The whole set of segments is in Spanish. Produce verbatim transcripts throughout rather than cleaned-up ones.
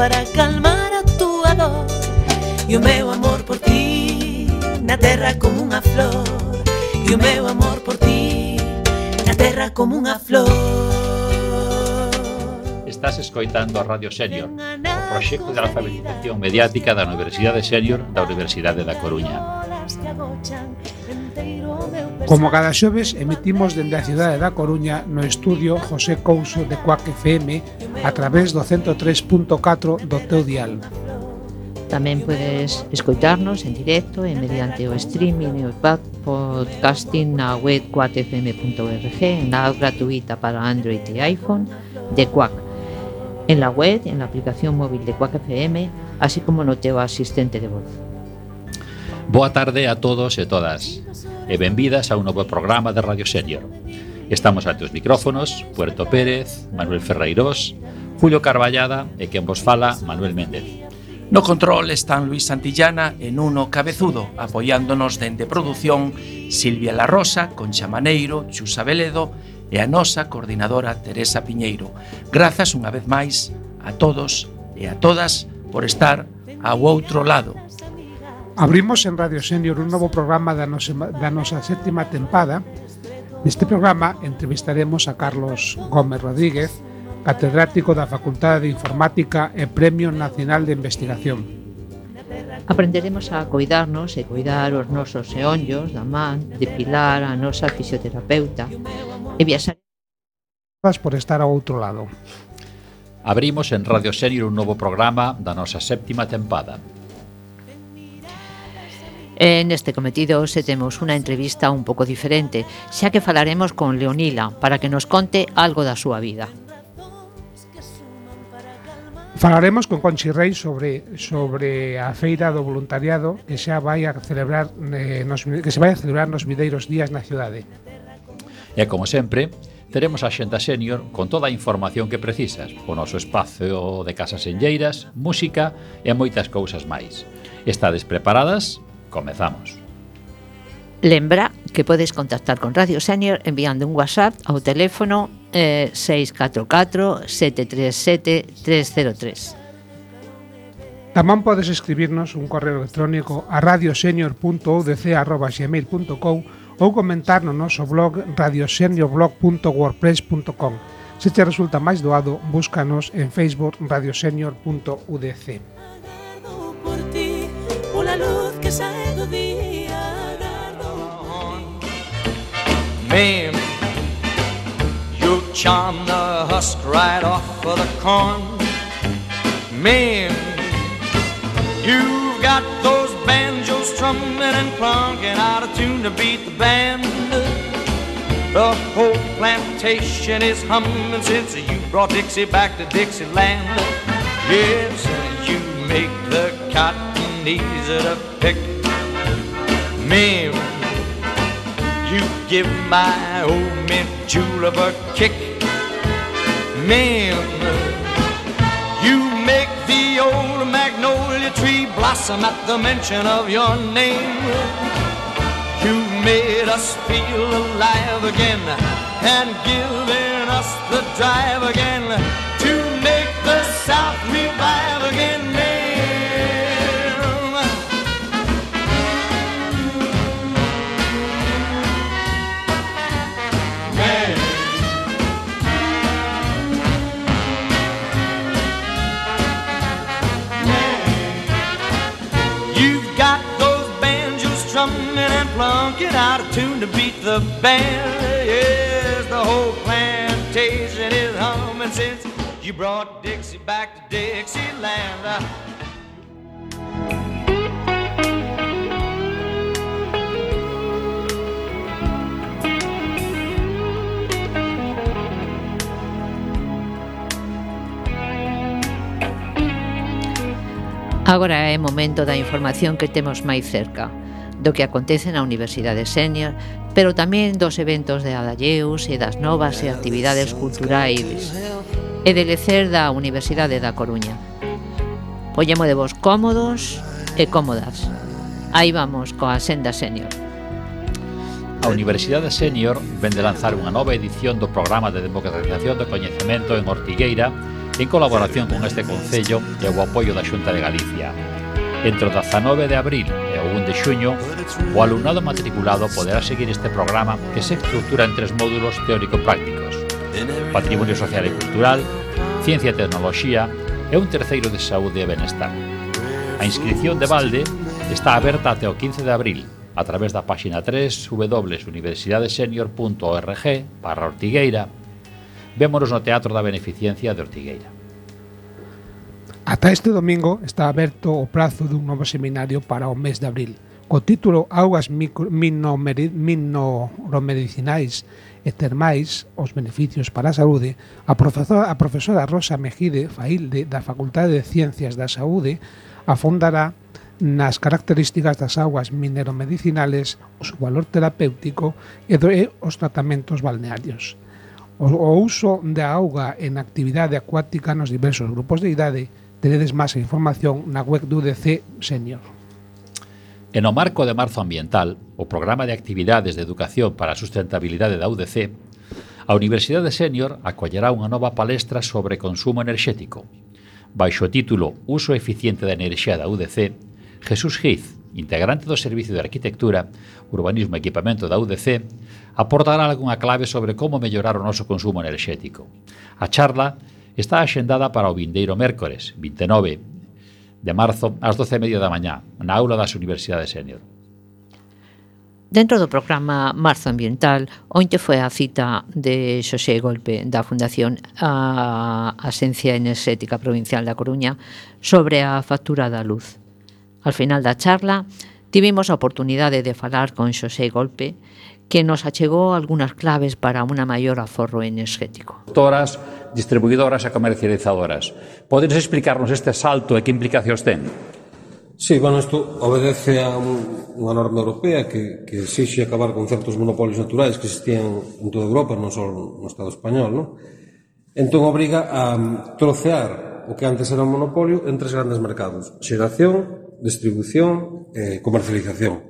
para calmar a túa dor. E o meu amor por ti na terra como unha flor. E o meu amor por ti na terra como unha flor. Estás escoitando a Radio Sénior, o proxecto de alfabetización mediática da Universidade Sénior da Universidade da Coruña. Como cada xoves emitimos dende a cidade da Coruña no estudio José Couso de Cuac F M a través do cento tres punto catro do teu dial. Tamén podes escoitarnos en directo e mediante o streaming e o podcasting na web cuac f m punto org, na app gratuita para Android e iPhone de Cuac, en la web, en la aplicación móvil de Cuac F M, así como no teu asistente de voz. Boa tarde a todos e todas e benvidas a un novo programa de Radio Sénior. Estamos ante os micrófonos Puerto Pérez, Manuel Ferreirós, Julio Carballada e quen vos fala, Manuel Méndez. No control están Luis Santillana e Nuno Cabezudo, apoiándonos dende produción Silvia La Rosa, Concha Maneiro, Xusa Veledo e a nosa coordinadora Teresa Piñeiro. Grazas unha vez máis a todos e a todas por estar ao outro lado. Abrimos en Radio Sénior un novo programa da nosa, da nosa sétima tempada. Neste programa entrevistaremos a Carlos Gómez Rodríguez, catedrático da Facultade de Informática e Premio Nacional de Investigación. Aprenderemos a coidarnos e coidar os nosos eonllos da man, depilar a nosa fisioterapeuta e viaxar por estar ao outro lado. Abrimos en Radio Sénior un novo programa da nosa séptima tempada. En este cometido se temos unha entrevista un pouco diferente, xa que falaremos con Leonila para que nos conte algo da súa vida. Falaremos con Conchi Rei sobre sobre a feira do voluntariado que xa vai a celebrar eh, nos, que se vai a celebrar nos vindeiros días na cidade. E como sempre, teremos a Xenda Sénior con toda a información que precisas, o noso espazo de casas enlleiras, música e moitas cousas máis. Estades preparadas? Comezamos. Lembra que podes contactar con Radio Sénior enviando un WhatsApp ao teléfono eh, seis catro catro, sete tres sete, tres cero tres. Tamén podes escribirnos un correo electrónico a radiosenior punto u d c arroba gmail punto com ou comentar no noso blog radioseniorblog punto wordpress punto com. Se te resulta máis doado, búscanos en Facebook radiosenior punto u d c. Man, you charm the husk right off of the corn. Man, you've got those banjos strumming and clunking out of tune to beat the band. The whole plantation is humming since you brought Dixie back to Dixieland. Yes, you make the cotton easy to pick. Man, you give my old mint julep a kick. Man, you make the old magnolia tree blossom at the mention of your name. You made us feel alive again and given us the drive again to make the South revive again, man. Get out of tune to beat the band. Yes, the whole plantation is humming since you brought Dixie back to Dixieland. Agora é momento da información que temos máis cerca, do que acontece na Universidade Sénior, pero tamén dos eventos de Adalleus e das novas e actividades culturais e de lecer da Universidade da Coruña. Pollemos de vos cómodos e cómodas. Aí vamos coa Senda Sénior. A Universidade Sénior vén de lanzar unha nova edición do programa de democratización do coñecemento en Ortigueira en colaboración con este Concello e o apoio da Xunta de Galicia. Entre o dezanove de abril e o un de xuño, o alumnado matriculado poderá seguir este programa que se estrutura en tres módulos teórico-prácticos: Patrimonio Social e Cultural, Ciencia e Tecnoloxía e un terceiro de Saúde e Benestar. A inscripción de balde está aberta até o quince de abril a través da páxina tres w w w punto universidadesenior punto org barra Ortigueira. Vémonos no Teatro da Beneficencia de Ortigueira. Ata este domingo está aberto o prazo dun novo seminario para o mes de abril, co título Augas minoromedicinais e termais, os beneficios para a saúde. A profesora, a profesora Rosa Mejide Failde, da Facultade de Ciencias da Saúde, afondará nas características das augas mineromedicinales, o seu valor terapéutico e, do, e os tratamentos balnearios. O, o uso da auga en actividade acuática nos diversos grupos de idade. Teredes máis información na web do U D C Senior. E no marco de Marzo Ambiental, o Programa de Actividades de Educación para a Sustentabilidade da U D C, a Universidade Senior acollerá unha nova palestra sobre consumo enerxético. Baixo o título Uso eficiente da enerxía da U D C, Jesús Giz, integrante do Servicio de Arquitectura, Urbanismo e Equipamento da U D C, aportará algunha clave sobre como mellorar o noso consumo enerxético. A charla está axendada para o vindeiro mércores, vinte e nove de marzo, ás doce e media da mañá, na aula das Universidades Senior. Dentro do programa Marzo Ambiental, onte foi a cita de Xosé Golpe da Fundación a Axencia Enerxética Provincial da Coruña sobre a factura da luz. Al final da charla, tivemos a oportunidade de falar con Xosé Golpe, que nos achegou algunhas claves para unha maior aforro enerxético. Productoras, distribuidoras e comercializadoras. Podes explicarnos este salto e que implicacións ten? Sí, bueno, isto obedece a un, unha norma europea que, que exixe acabar con certos monopolios naturais que existían en toda Europa, non só no Estado español, non? Entón obriga a trocear o que antes era un monopolio en tres grandes mercados: xeración, distribución e comercialización.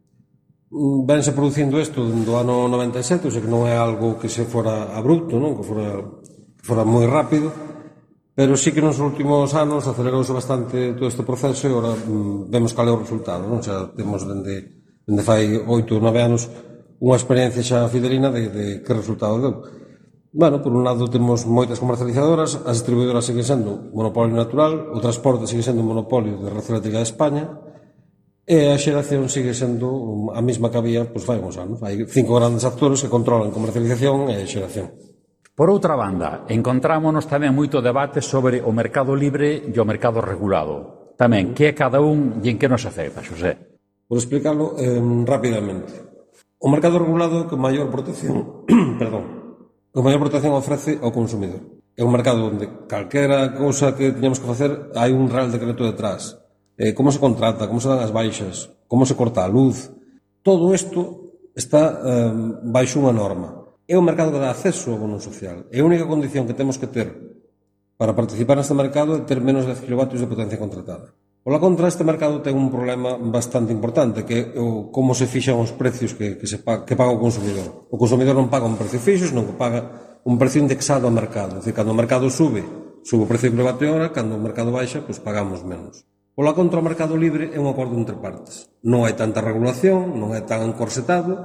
Vense producindo isto do ano noventa e sete, o sea que non é algo que se fora abrupto, non? Que fora, que fora moi rápido, pero sí que nos últimos anos acelerouse bastante todo este proceso e agora mm, vemos cal é o resultado, non? Xa temos dende, dende fai oito ou nove anos unha experiencia xa fidelina de, de que resultado deu. Bueno, por un lado temos moitas comercializadoras, as distribuidoras siguen sendo monopolio natural, o transporte sigue sendo un monopolio de Red Eléctrica de España, e a xeración sigue sendo a mesma que había, pois fai uns anos. Hai cinco grandes actores que controlan comercialización e xeración. Por outra banda, encontrámonos tamén moito debate sobre o mercado libre e o mercado regulado. Tamén, que é cada un e en que nos afecta, Xosé? Por explicarlo eh, rapidamente. O mercado regulado é que maior protección, perdón, o maior protección ofrece ao consumidor. É un mercado onde calquera cousa que teñamos que facer hai un real decreto detrás. Eh, como se contrata, como se dan as baixas, como se corta a luz. Todo isto está eh, baixo unha norma. É un mercado que dá acceso ao bono social. É a única condición que temos que ter para participar neste mercado é ter menos de dez kilovatios de potencia contratada. Pola contra, este mercado ten un problema bastante importante, que é o como se fixan os precios que, que, se paga, que paga o consumidor. O consumidor non paga un precio fixo, senón que paga un precio indexado ao mercado. É dicir, cando o mercado sube, sube o precio de kilovatio hora, cando o mercado baixa, pois pagamos menos. Pola contra, o mercado libre é un acordo entre partes. Non hai tanta regulación, non é tan encorsetado,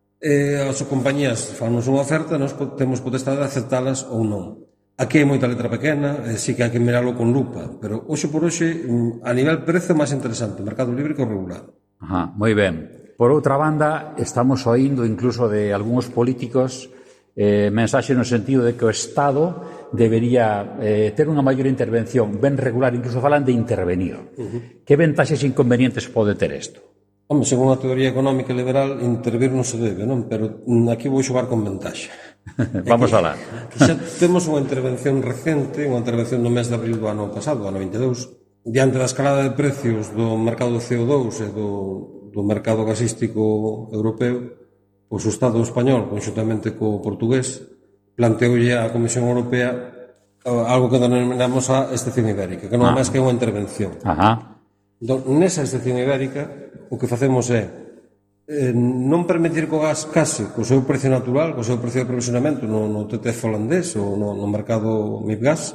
e as compañías fannos unha oferta, nós temos potestade de aceptalas ou non. Aquí hai moita letra pequena, e sí que hai que miralo con lupa, pero hoxe por hoxe, a nivel prezo, máis interesante o mercado libre que o regulado. Ajá, moi ben. Por outra banda, estamos oindo incluso de algúns políticos eh, mensaxe no sentido de que o Estado debería eh, ter unha maior intervención, ben regular, incluso falan de intervenir. Uh-huh. Que ventaxes e inconvenientes pode ter isto? Home, según a teoría económica liberal, intervir non se debe, non? Pero aquí vou xogar con ventaxa. Vamos alá. Xa temos unha intervención recente, unha intervención no mes de abril do ano pasado, do ano vinte e dous, diante da escalada de precios do mercado do C O dous e do, do mercado gasístico europeo, pois o Estado español, conxuntamente co portugués, planteoulle a Comisión Europea algo que denominamos a excepción ibérica, que non é máis que unha intervención. Ajá. Entón, nesa excepción ibérica, o que facemos é eh, non permitir que o gas case co seu precio natural, co seu precio de aprovisionamento no, no T T F holandés ou no, no mercado MIPGAS,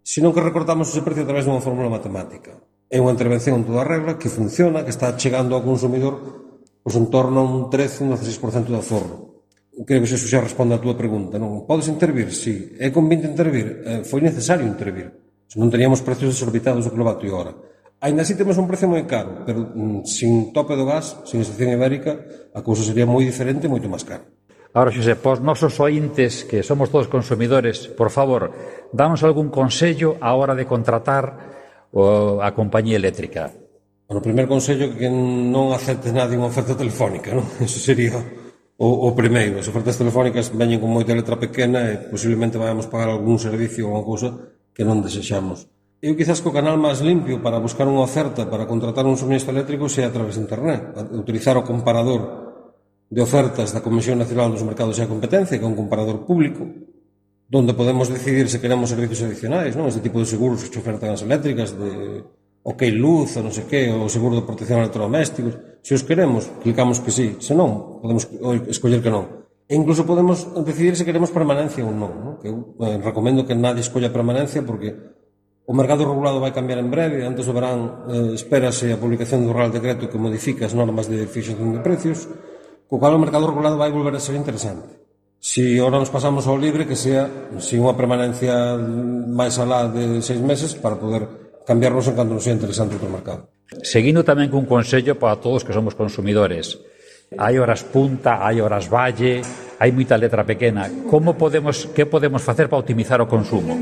senón que recortamos ese precio a través dunha fórmula matemática. É unha intervención en toda regla que funciona, que está chegando ao consumidor pois en torno a un trece a un dezasseis por cento de aforro. Creo que eso xa responde a túa pregunta, non? Podes intervir? Si. É convinte intervir? Eh, foi necesario intervir. Se non teríamos precios desorbitados do kilovatio hora. Ainda así temos un precio moi caro, pero mm, sin tope do gas, sin estación ibérica, a cousa sería moi diferente e moito máis cara. Ahora, Xosé, pos nosos ointes, que somos todos consumidores, por favor, danos algún consello á hora de contratar o, a compañía eléctrica. Bueno, o primeiro consello é que non acepte nadie unha oferta telefónica, non? Eso sería o, o primeiro. As ofertas telefónicas veñen con moita letra pequena e posiblemente vayamos pagar algún servicio ou unha cousa que non desexamos. Eu quizás que o canal máis limpio para buscar unha oferta para contratar un suministro eléctrico sea a través de internet. Utilizar o comparador de ofertas da Comisión Nacional dos Mercados e a Competencia, que é un comparador público, donde podemos decidir se queremos servicios adicionais, non? Este tipo de seguros que che ofertan as eléctricas, de OK Luz, ou non sei que, o seguro de protección a electrodomésticos. Se os queremos, clicamos que sí. Se non, podemos escoller que non. E incluso podemos decidir se queremos permanencia ou non, non? Que eu eh, recomendo que nadie escolla permanencia porque o mercado regulado vai cambiar en breve. Antes do verán eh, espérase a publicación do Real Decreto que modifica as normas de fixación de precios, co cual o mercado regulado vai volver a ser interesante. Si ahora nos pasamos ao libre, que sea sin unha permanencia máis alá de seis meses para poder cambiarnos en canto nos sea interesante outro mercado. Seguindo tamén cun consello para todos que somos consumidores. Hai horas punta, hai horas valle, hai moita letra pequena. Como podemos, que podemos facer para optimizar o consumo?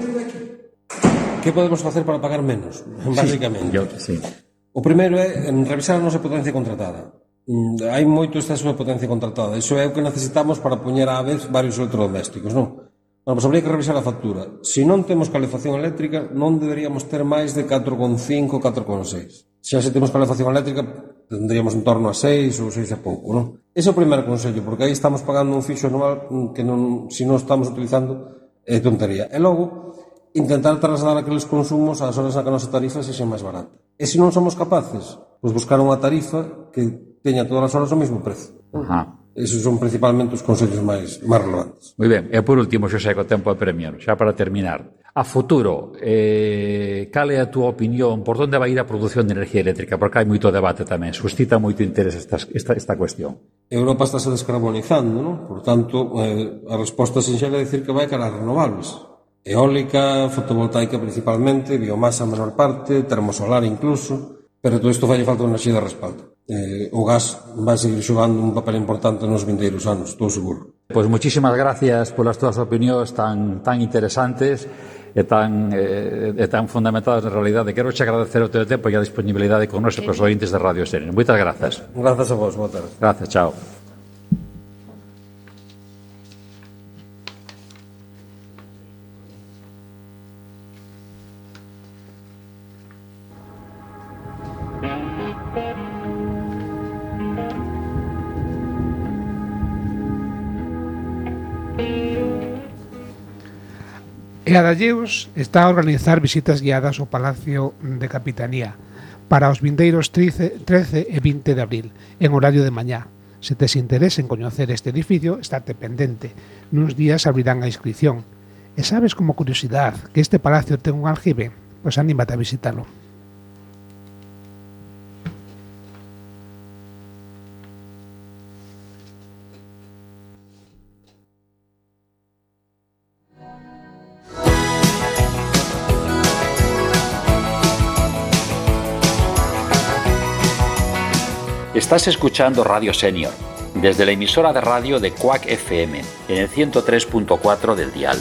Que podemos facer para pagar menos, basicamente? Sí, yo, sí. O primeiro é revisar a nosa potencia contratada. Hai moito exceso de potencia contratada. Iso é o que necesitamos para poñer á vez varios electrodomésticos, non? Bueno, pois habría que revisar a factura. Se non temos calefacción eléctrica, non deberíamos ter máis de catro coma cinco, catro coma seis. Xa se temos calefacción eléctrica, tendríamos en torno a seis ou seis e pouco, non? Ese é o primeiro consello, porque aí estamos pagando un fixo anual que non, se non estamos utilizando, é tontería. E logo, intentar trasladar aqueles consumos ás horas na que a nosa tarifa sexa máis barata. E se non somos capaces, pois buscar unha tarifa que teña todas as horas o mesmo prezo. Ajá. Esos son principalmente os consellos máis, máis relevantes. Moi ben, e por último, Xosé, co tempo de premio, xa para terminar. A futuro, eh, cal é a túa opinión? Por onde vai ir a produción de energía eléctrica? Porque hai moito debate tamén, suscita moito interés esta, esta, esta cuestión. Europa está se descarbonizando, non? Por tanto, eh, a resposta sinxela é dicir que vai cara a renovables. Eólica, fotovoltaica principalmente, biomasa a menor parte, termosolar incluso, pero todo isto fai falta unha enerxía de respaldo. Eh, o gas vai seguir xogando un papel importante nos vindeiros anos, estou seguro. Pois muchísimas gracias polas túas opinións tan, tan interesantes e tan, eh, e tan fundamentadas na realidade. Quero che agradecer o teu tempo e a disponibilidade con nosos okay. ointes de Radio Senior. Moitas grazas. Grazas a vos, boa tarde. Gracias, chao. E Adalleus está a organizar visitas guiadas ao Palacio de Capitanía para os vindeiros trece e vinte de abril, en horario de mañá. Se tes interés en coñecer este edificio, estate pendente. Nuns días abrirán a inscripción. E sabes como curiosidade que este palacio ten un aljibe? Pois anímate a visitalo. Estás escuchando Radio Senior, desde la emisora de radio de Quack F M, en el ciento tres punto cuatro del dial.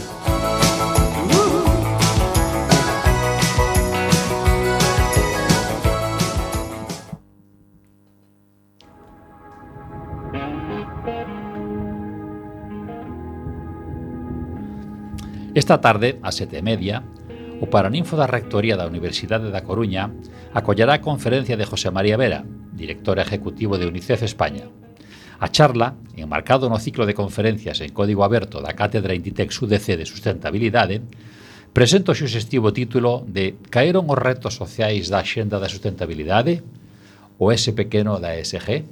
Esta tarde, a sete e media, o Paraninfo da Rectoría da Universidade da Coruña acollerá a conferencia de José María Vera, director ejecutivo de UNICEF España. A charla, enmarcado no ciclo de conferencias en código aberto da Cátedra Inditex U D C de Sustentabilidade, presenta o suxestivo título de Caeron os retos sociais da Axenda da Sustentabilidade? O ese pequeno da E S G?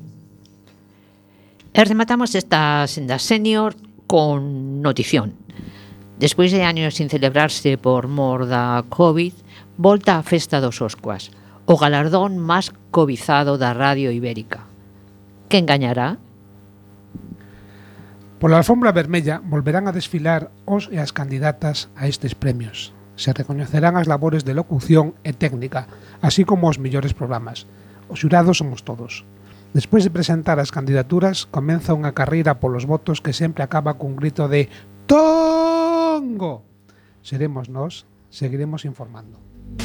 E rematamos esta Senda Senior con notición. Despois de años sin celebrarse por mor da COVID, volta a Festa dos Oscuas, o galardón máis cobizado da radio ibérica. Quen gañará? Pola alfombra vermella volverán a desfilar os e as candidatas a estes premios. Se recoñecerán as labores de locución e técnica, así como os mellores programas. Os xurados somos todos. Despois de presentar as candidaturas, comeza unha carreira polos votos que sempre acaba cun grito de Tongo! Seremos nós, seguiremos informando.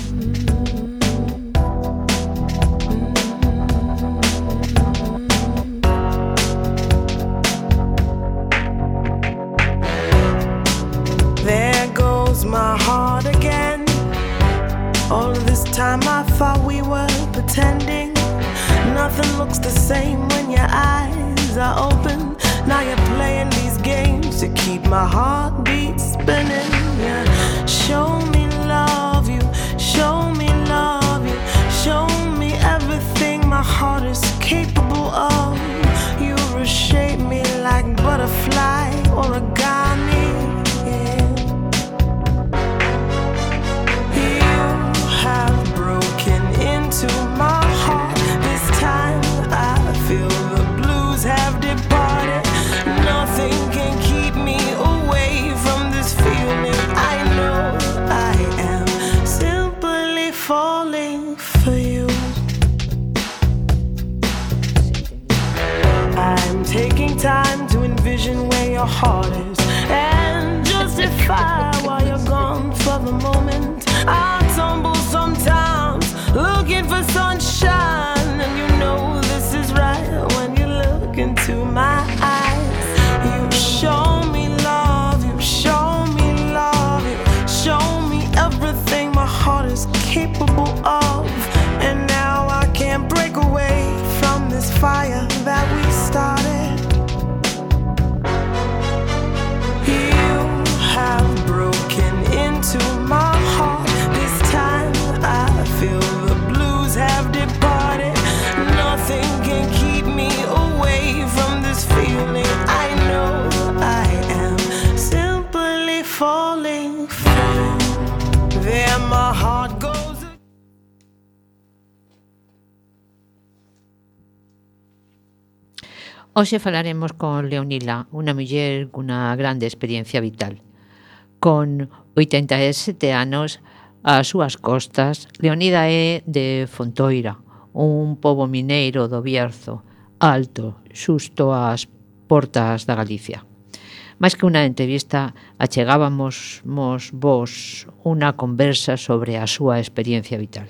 There goes my heart again. All of this time I thought we were pretending. Nothing looks the same when your eyes are open. Now you're playing these games to keep my heartbeat spinning. Yeah. Show me love you, show me love you, show me everything my heart is capable of. You reshape me like butterfly origami. Yeah. You have broken into my heart. This time I feel the blues have departed. Nothing can keep me away from this feeling. I know I am simply falling for you. I'm taking time to envision where your heart is and justify why you're gone for the moment. I tumble sometimes looking for sunshine, and you know this is right when you look into my eyes. You show me love, you show me love, you show me everything my heart is capable of. And now I can't break away from this fire that we started. You have broken into my heart. This time I feel the blues have departed. Nothing can keep me away from this feeling. I know I am simply falling for you. There my heart goes. Hoxe falaremos con Leonila, unha muller cunha grande experiencia vital. Con oitenta e sete anos ás súas costas, Leonida é de Fontoira, un pobo mineiro do Bierzo, alto, xusto ás portas da Galicia. Mais que unha entrevista, achegábamos mos vos unha conversa sobre a súa experiencia vital.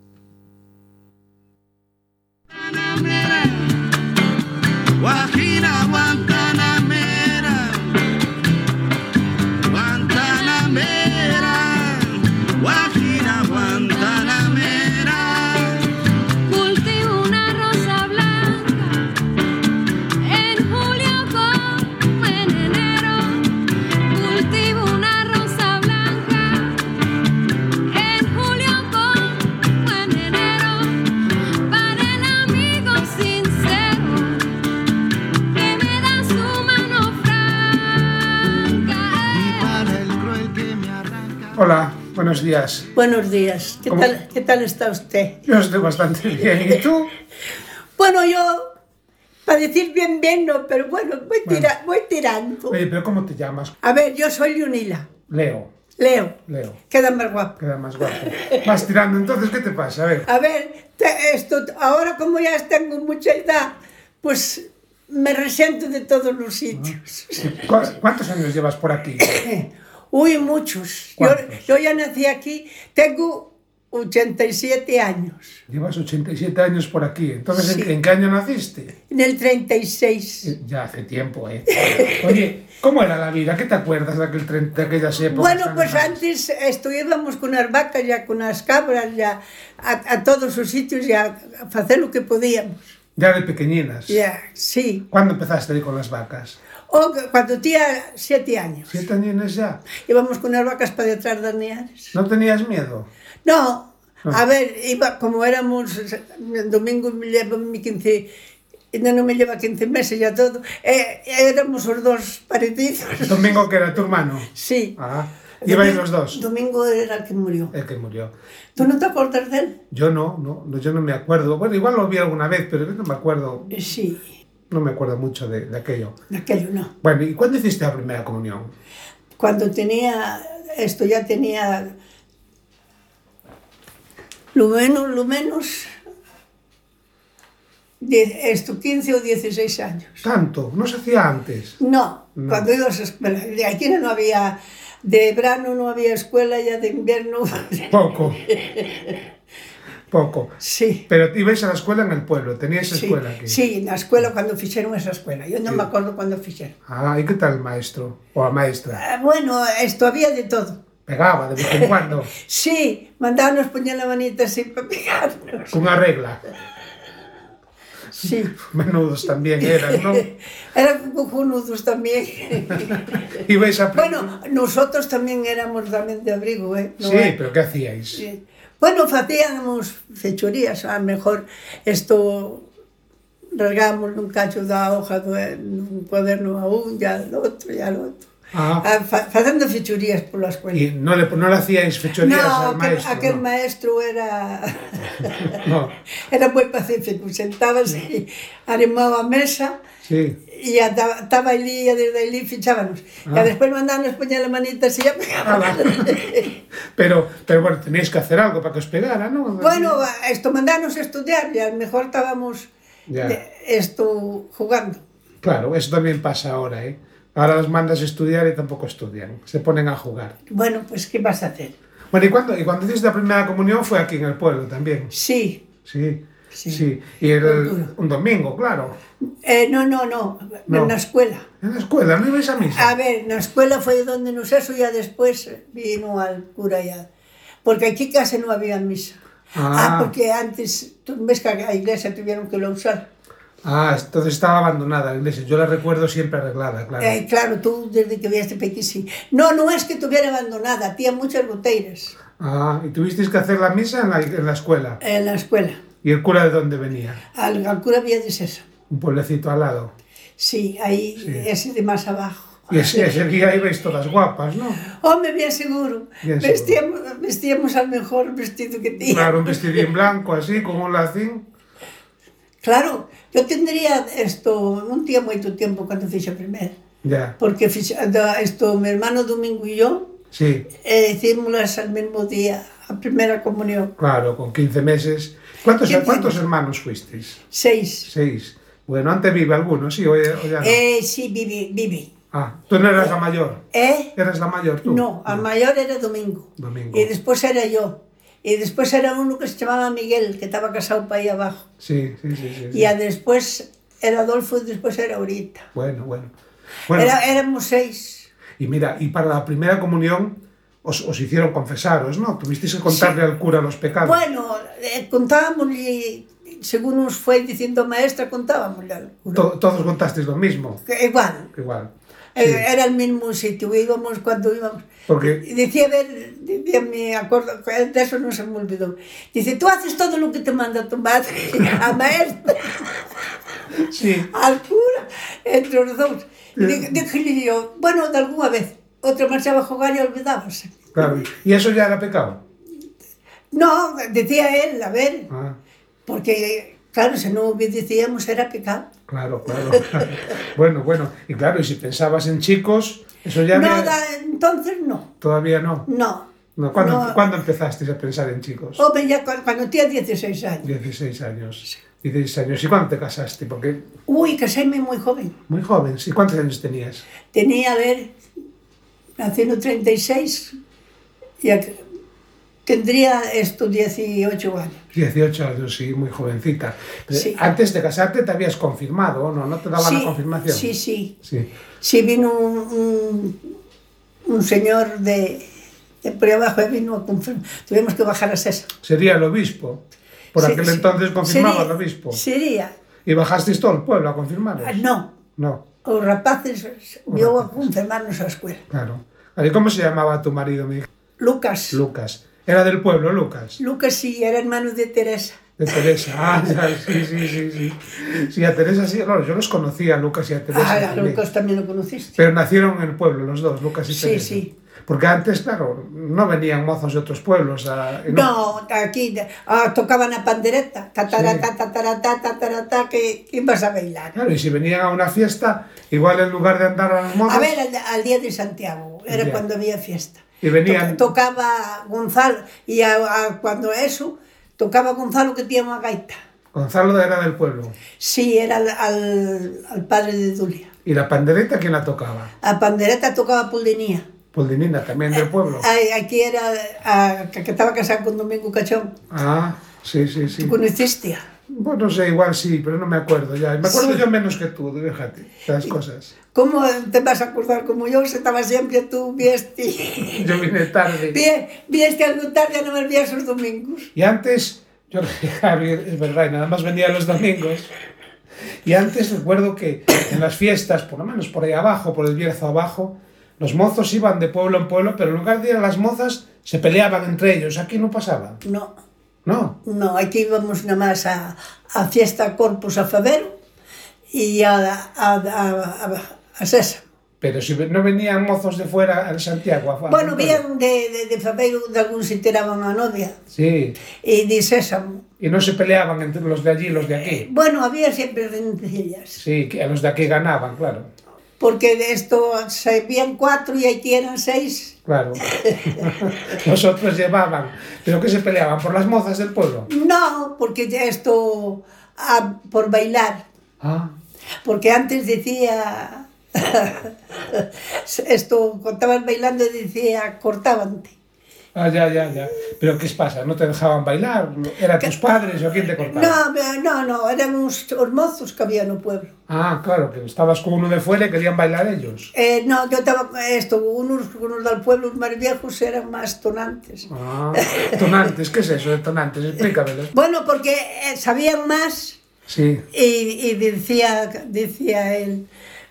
Guajira, Guantanamera, Guantanamera, Guajira, Guantanamera. Cultivo una rosa blanca en julio como en enero. Cultivo una rosa blanca en julio como en enero. Para el amigo sincero que me da su mano franca. Y para el cruel que me arranca. Hola, buenos días. Buenos días. ¿Qué ¿Cómo? tal, ¿Qué tal está usted? Yo estoy bastante bien. ¿Y tú? Bueno, yo, para decir bien, bien, no, pero bueno, voy, tira, voy tirando. Oye, pero ¿cómo te llamas? A ver, yo soy Leonila. Leo. Leo. Leo. Queda más guapo. Queda más guapo. Vas tirando, entonces, ¿qué te pasa? A ver. A ver, te- esto, ahora como ya tengo mucha edad, pues me resiento de todos los sitios. ¿Cu- ¿Cuántos años llevas por aquí? Uy, muchos. Yo, ¿Cuántos? yo ya nací aquí, tengo ochenta y siete años. Llevas ochenta y siete años por aquí. Entonces, ¿en, Sí. ¿en qué año naciste? En el treinta y seis. Eh, Ya hace tiempo, ¿eh? Oye, ¿cómo era la vida? ¿Qué te acuerdas de, aquel, tren- de aquellas épocas? Bueno, tan pues lejanas? antes esto íbamos con las vacas, ya con las cabras, ya a, a todos los sitios, ya a hacer lo que podíamos. Ya de pequeñinas. Ya, sí. ¿Cuándo empezaste ahí con las vacas? O cuando tenía siete años. ¿Siete años ya? Íbamos con las vacas para detrás de Arneares. ¿No tenías miedo? No, Ah. a ver, iba, como éramos, el domingo me llevo mi quince, ainda non me lleva quince meses ya todo. E éramos os dos parecidos. Domingo, que era tu hermano? Sí. Ah, ibais los dos. Domingo era el que murió. El que murió. ¿Tú no te acuerdas de él? Yo no, no, no, yo no me acuerdo. Bueno, igual lo vi alguna vez, pero yo no me acuerdo. Sí. No me acuerdo mucho de, de aquello. De aquello no. Bueno, ¿y cuándo hiciste la primera comunión? Cuando tenía, esto ya tenía, lo menos, lo menos, de, esto, quince o dieciséis años. ¿Tanto? ¿No se hacía antes? No, No. cuando ibas a escuela. De aquí no había, de verano no había escuela, ya de invierno. Poco. Poco. Sí. Pero ibais a la escuela en el pueblo, teníais Sí, escuela aquí. sí, na escuela cando fixeron esa escuela. Eu non Sí. me acordo cando fixeron. Ah, ¿y qué tal el maestro? O la maestra. Ah, bueno, esto había de todo. Pegaba de vez en cuando, Sí, mandábamos poñer la manita así para pegarnos. cunha regla. Sí. Menudos tamén eran, non? Eran cojonudos tamén. Ibais a... Bueno, nosotros tamén éramos tamén de abrigo, eh? No Sí, é? pero que hacíais? Sí. Bueno, facíamos fechorías, a mejor esto regamos nun cacho da hoja do, nun cuaderno a un, ya al outro, ya al outro. Ah. Ah, fa, facendo fechorías pola escuela. Y no le, no le hacíais fechorías No, al aquel, maestro, aquel ¿no? maestro era No. era moi pacífico, sentábase, arrimaba a mesa Sí. e estaba ali, e desde ali fichábanos. Ah. E despois mandábamos poñer a manita así, e pegábamos. Pero, pero bueno, teníais que hacer algo para que os pegara, ¿no? Bueno, esto mandános estudiar e a lo mejor estábamos Ya. de, esto jugando. Claro, eso también pasa ahora, ¿eh? Ahora los mandas a estudiar y tampoco estudian, se ponen a jugar. Bueno, pues ¿qué vas a hacer? Bueno, ¿y cuando, y cuando hiciste la primera comunión fue aquí en el pueblo también? Sí. Sí, Sí. sí. Y el, un domingo, claro. Eh, no, no, no, No. en la escuela. En la escuela, ¿no ibais a misa? A ver, na escuela foi donde nos eso, ya despois vino al cura ya. Porque aquí casi no había misa. Ah. Ah, porque antes, tú ves que a iglesia tuvieron que lo usar. Ah, entonces estaba abandonada la iglesia. Yo la recuerdo siempre arreglada, claro. Eh, claro, tú desde que vieste pequí, sí. No, no es que tuviera abandonada, tía muchas goteiras Ah, y tuvisteis que hacer la misa en la, en la escuela. en la escuela. ¿Y el cura de dónde venía? Al, al cura había de eso. Un pueblecito al lado. Sí, ahí, Sí. ese de más abajo. Y ese, ese día ibais todas guapas, ¿no? Hombre, bien seguro. Bien seguro. vestíamos, vestíamos al mejor vestido que tenía. Claro, un vestidín blanco así, con un lacín. Claro, yo tendría esto, non tía moito tiempo cando fixe a primeira, Ya, porque fixe, da- esto, mi hermano Domingo e yo, sí, eh, hicimos al mismo día a primeira comunión, claro, con quince meses. ¿Cuántos, quince. ¿cuántos hermanos fuisteis? seis. Seis. Bueno, antes vive alguno, sí, o, o ya no. Eh, sí, vivi, vivi. Ah, tú no eras la mayor. Eh? ¿Eras la mayor tú? No, al mayor era Domingo. Domingo. E despois era yo. E despois era uno que se chamaba Miguel, que estaba casado para aí abajo. Sí, sí, sí. sí, sí. E a despois era Adolfo e despois era Aurita. Bueno, bueno. Bueno, Era, éramos seis. y mira, y para la primera comunión os, os hicieron confesaros, ¿no? Tuvisteis que contarle al cura los pecados. Bueno, eh, contábamos y según nos fue diciendo a maestra, contábamos al cura. To- todos contasteis lo mismo. Que igual, Igual. eh, Sí. era el mismo sitio, íbamos cuando íbamos. Porque Y decía, a ver, decía, me acuerdo, de eso no se me olvidó. Dice, tú haces todo lo que te manda tu madre, a maestra, sí, al cura, entre los dos. Y dije, dije yo, bueno, de alguna vez, otro marchaba a jugar y olvidábase. claro. ¿Y eso ya era pecado? No, decía él, a ver, Ah, porque, claro, si no obedecíamos era pecado. claro, claro. Bueno, bueno. Y claro, y si pensabas en chicos, eso ya No, me- da- entonces no, todavía no. no. No, ¿cuándo, No. ¿Cuándo empezasteis a pensar en chicos? Hombre, ya cu- cuando tenía dieciséis años. dieciséis años. dieciséis años. ¿Y cuándo te casaste? Porque Uy, caséme muy joven. muy joven. ¿Sí? ¿Cuántos años tenías? Tenía, a ver, nací en el treinta y seis y ac- tendría esto dieciocho años. dieciocho años, sí, muy jovencita. Pero Sí. antes de casarte te habías confirmado, ¿o no? ¿No te daban Sí, la confirmación? sí, sí. Sí. Sí, vino un, un, un señor de, de por ahí abajo y vino a confirmar. Tuvimos que bajar a César. Sería el obispo. Por Sí, aquel sí. entonces confirmaba Sería- el obispo. Sería. ¿Y bajasteis todo el pueblo a confirmaros? Ah, No, No, os rapaces vio a confirmarnos a escuela. claro. ¿Y cómo se llamaba tu marido, mi hija? Lucas. Lucas. Era del pueblo, Lucas. Lucas sí, era hermano de Teresa. De Teresa, ah, ya, sí, sí, sí, sí. Sí, a Teresa sí, claro, yo los conocía, a Lucas y a Teresa. Ah, a también. Lucas también lo conociste. Pero nacieron en el pueblo, los dos, Lucas y Sí, Teresa. sí. Porque antes, claro, no venían mozos de otros pueblos. A, no, aquí ah, tocaban a pandereta, tatarata, Sí. tatarata, tatarata, que, que ibas a bailar. Claro, y si venían a una fiesta, igual en lugar de andar a los mozos... A ver, al, al día de Santiago, era Ya. cuando había fiesta. Y venían... To- tocaba Gonzalo, y a, a, cuando eso, tocaba Gonzalo que tenía una gaita. Gonzalo era del pueblo. Sí, era al, al, al padre de Dulia. ¿Y la pandereta quién la tocaba? A pandereta tocaba Puldinía. Puldinina, también del pueblo. Ay, aquí era a, que, que estaba casado con Domingo Cachón. Ah, sí, sí, sí. ¿Tú conociste? Bueno, no sé, igual sí, pero no me acuerdo ya. Me acuerdo Sí. yo menos que tú, fíjate, de las cosas. ¿Cómo te vas a acordar como yo? Se estaba siempre tú, vieste. Yo vine tarde. Bien, vieste algo tarde, no me olvidas los domingos. Y antes, yo es verdad, y nada más venía los domingos. Y antes recuerdo que en las fiestas, por lo menos por ahí abajo, por el Bierzo abajo, los mozos iban de pueblo en pueblo, pero en lugar de ir a las mozas, se peleaban entre ellos. Aquí no pasaba. No. No. No, aquí íbamos nada más a, a fiesta Corpus a Favero y a, a, a, a, a Sésamo. Pero si no venían mozos de fuera a Santiago. A, a Bueno, a vían de, de, de Favero, de algún sitio era una novia. Sí. Y de Sésamo. Y no se peleaban entre los de allí y los de aquí. Bueno, había siempre rencillas. Sí, que a los de aquí ganaban, claro. Porque de esto se habían cuatro y aquí eran seis. Claro. Los otros llevaban. ¿Pero qué se peleaban? ¿Por las mozas del pueblo? No, porque de esto ah, por bailar. Ah. Porque antes decía esto, cuando estabas bailando decía cortábante. Ah, ya, ya, ya. ¿Pero qué pasa? ¿No te dejaban bailar? ¿Eran tus padres o quién te cortaba? No, no, no, eran uns os mozos que había no pueblo. Ah, claro, que estabas con uno de fuera y querían bailar ellos. Eh, no, yo estaba esto, unos, unos del pueblo, los más viejos eran más tonantes. Ah, tonantes, ¿qué es eso de tonantes? Explícamelo. Bueno, porque eh, sabían más. Sí. Y, y decía, decía él,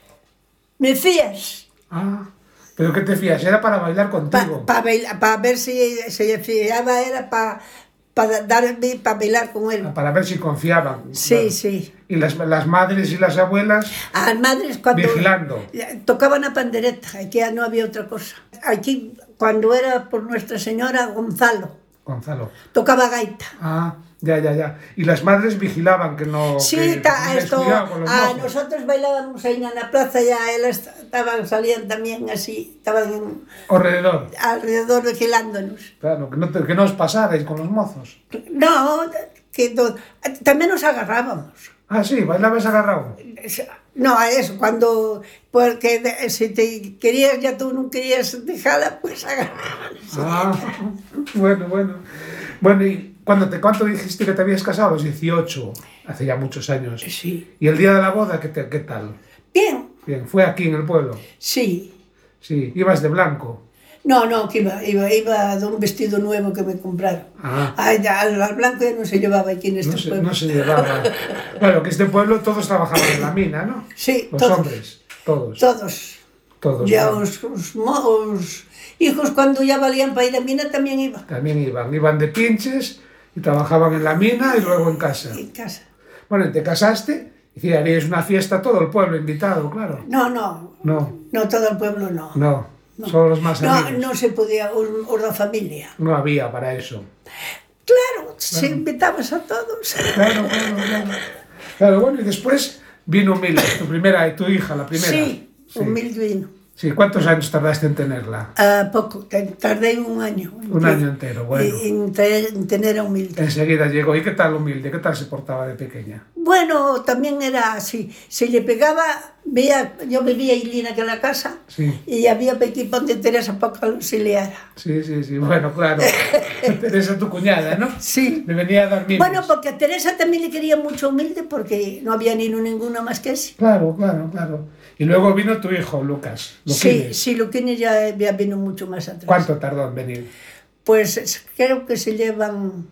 ¿me fías? Ah, ¿pero qué te fías? Era para bailar contigo. Para pa pa ver si se fiaba, era para pa darme, para bailar con él. Para ver si confiaban. Sí, claro. Sí. Y las, las madres y las abuelas a las madres cuando vigilando. Tocaban a pandereta, aquí no había otra cosa. Aquí, cuando era por Nuestra Señora, Gonzalo. Gonzalo. Tocaba gaita. Ah, ya, ya, ya. Y las madres vigilaban que no... Sí, que, ta, que esto, con los a mozos. nosotros bailábamos ahí en la plaza, ya ellas estaban, salían también así, estaban en, alrededor. alrededor vigilándonos. Claro, que no, te, que no os pasarais con los mozos. No, que no, también nos agarrábamos. Ah, sí, bailabas agarrado. No, eso, cuando, porque de, si te querías, ya tú no querías dejarla, pues agarrabas. Ah, bueno, bueno. Bueno, ¿y cuándo te, cuánto dijiste que te habías casado? A los dieciocho, hace ya muchos años. Sí. ¿Y el día de la boda qué, te, qué tal? Bien. Bien, ¿fue aquí en el pueblo? Sí. Sí, ibas de blanco. No, no, que iba, iba, iba de un vestido nuevo que me compraron. Ah. Ay, ya, al, al blanco ya no se llevaba aquí en este No se, pueblo. no se llevaba. Claro, que este pueblo todos trabajaban en la mina, ¿no? Sí, los todos. hombres, todos. Todos. Todos. Ya ¿no? os, os, os hijos cuando ya valían para ir a mina también iban. También iban, iban de pinches y trabajaban en la mina y luego en casa. En casa. Bueno, y te casaste y haríais una fiesta, todo el pueblo invitado, claro. No, no. No. No, todo el pueblo no. No, no. solo los más no, amigos. No se podía, os, os da familia. No había para eso. Claro, claro. se invitabas a todos. Claro, claro, claro. Claro, bueno, y después vino Humilde, tu primera y tu hija, la primera. Sí, sí. Humilde vino. Sí, ¿cuántos años tardaste en tenerla? Uh, poco, tardé un año. Un que, año entero, bueno. En, en tener a Humilde. Enseguida llegó. ¿Y qué tal Humilde? ¿Qué tal se portaba de pequeña? Bueno, también era así. Si le pegaba, veía, yo vivía ahí en aquella casa sí. Y había equipo de Teresa para que lo auxiliara. Sí, sí, sí. Bueno, claro. Teresa, tu cuñada, ¿no? Sí. Le venía a dar mimos. Bueno, porque a Teresa también le quería mucho Humilde porque no había ni ninguna más que ese. Claro, claro, claro. Y luego vino tu hijo, Lucas. Luquines. Sí, sí, Luquines ya, ya vino mucho más atrás. ¿Cuánto tardó en venir? Pues creo que se llevan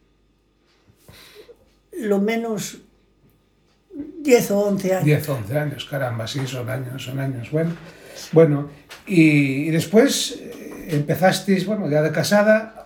lo menos diez o once años. diez o once años, caramba, sí, son años, son años. Bueno, bueno y, y después eh, empezasteis, bueno, ya de casada,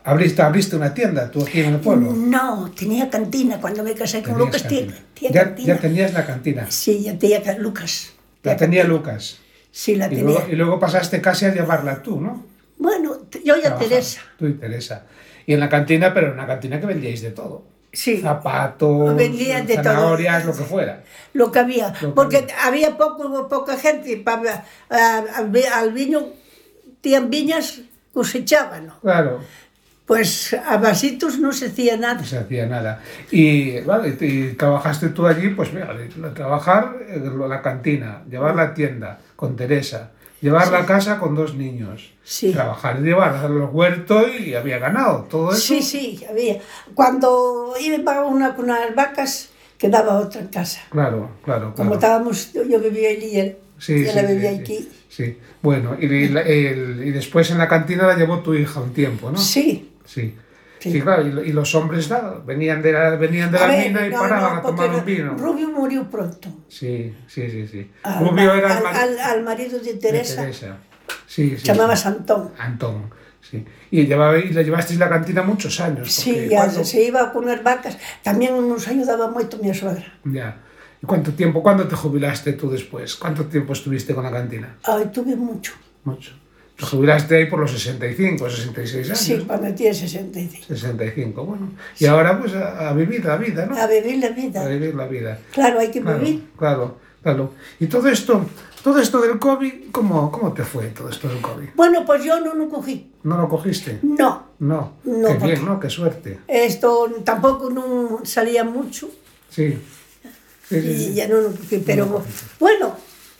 ¿Abriste, abriste una tienda tú aquí en el pueblo? No, tenía cantina. Cuando me casé con Tenías Lucas, cantina. tenía Ya, cantina. ya tenías la cantina. Sí, ya tenía ca- Lucas. La tenía Lucas. Sí, la Y tenía. luego, y luego pasaste casi a llevarla tú, ¿no? Bueno, t- yo ya Trabajar. Teresa. Tú y Teresa. Y en la cantina, pero en la cantina que vendíais de todo. Sí. Zapatos, Vendía de todo. zanahorias, lo que fuera. Lo que había. Lo que Porque había poco, poca gente. Para, a- al, vi- al viño, tían viñas, cosechaban, ¿no? Claro, Pues a vasitos no se hacía nada. no se hacía nada. Y, vale, y trabajaste tú allí, pues mira, de- de trabajar en la cantina, llevar la tienda con Teresa, llevar Sí. la casa con dos niños, Sí. trabajar y llevar los huertos y había ganado todo eso. Sí, sí, había. Cuando iba una con las vacas, quedaba otra en casa. Claro, claro, claro. Como estábamos, yo vivía allí y él, Sí, y sí, él vivía sí, aquí. Sí, bueno, y, y la- el- y después en la cantina la llevó tu hija un tiempo, ¿no? Sí. Sí. Sí. Sí, claro, y, lo- y los hombres nada, venían de la, venían de la A ver, mina y no, paraban no, a tomar porque un vino. Rubio murió pronto. Sí, sí, sí, sí. Al, Rubio era el al- marido al- al marido de de Teresa, Teresa. Sí, sí. se llamaba sí. Santón. Antón, sí. Y, llevaba, y le llevasteis la cantina muchos años. Sí, porque ya ¿cuándo- se iba a poner vacas. También nos ayudaba moito mi suegra. Ya. ¿Y cuánto tiempo, cuándo te jubilaste tú después? ¿Cuánto tiempo estuviste con la cantina? Ay, tuve mucho. Mucho. Te jubilaste ahí por los sesenta y cinco, sesenta y seis años. Sí, cuando tenía sesenta y cinco. sesenta y cinco, bueno. Y ahora pues a, a vivir la vida, ¿no? A vivir la vida. A vivir la vida. Claro, hay que Claro, vivir. claro, claro. Y todo esto, todo esto del COVID, ¿cómo, cómo te fue todo esto del COVID? Bueno, pues yo no lo cogí. ¿No lo cogiste? No. No. No, Qué porque- bien, ¿no? Qué suerte. Esto tampoco no salía mucho Sí. Sí, sí, y sí. ya no lo cogí. Pero bueno,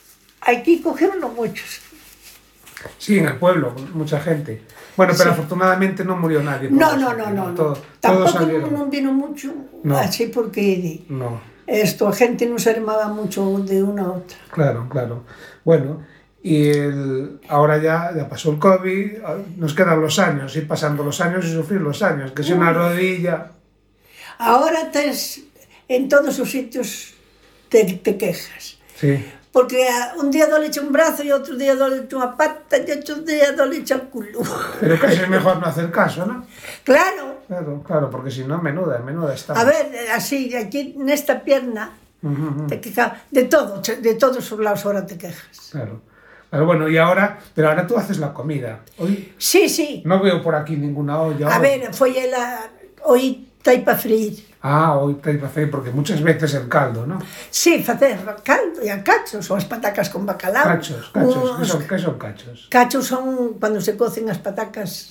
aquí cogieron muchos. Sí, en el pueblo, mucha gente. Bueno, pero Sí. afortunadamente no murió nadie. por No, la no, suerte, no, no. no. Todo- todos Tampoco salieron. no vino mucho No. así porque No, esto, a gente no se armaba mucho de una a otra. claro, claro. Bueno, y el, ahora ya, ya pasó el COVID, nos quedan los años, ir pasando los años y sufrir los años, que si una rodilla... Ahora tes, en todos los sitios te, te quejas. Sí, Porque ah, un día doleche un brazo y otro día doleche una pata y otro día doleche el culo. pero casi es mejor no hacer caso, ¿no? Claro. Claro, claro, porque si no, menuda, menuda está. A ver, eh, así, aquí en esta pierna, Ujú, ujú. te quejas. De todo, de todos los lados ahora te quejas. Claro. Pero bueno, y ahora, pero ahora tú haces la comida. Hoy Sí, sí. no veo por aquí ninguna olla. A hoy. ver, foi ela, hoy está para freír. Ah, hoy te iba a hacer, porque muchas veces el caldo, ¿no? Sí, facer caldo e a cachos, ou as patacas con bacalao. Cachos, cachos, ¿qué Uns- son, qué son cachos? Cachos son cuando se cocen as patacas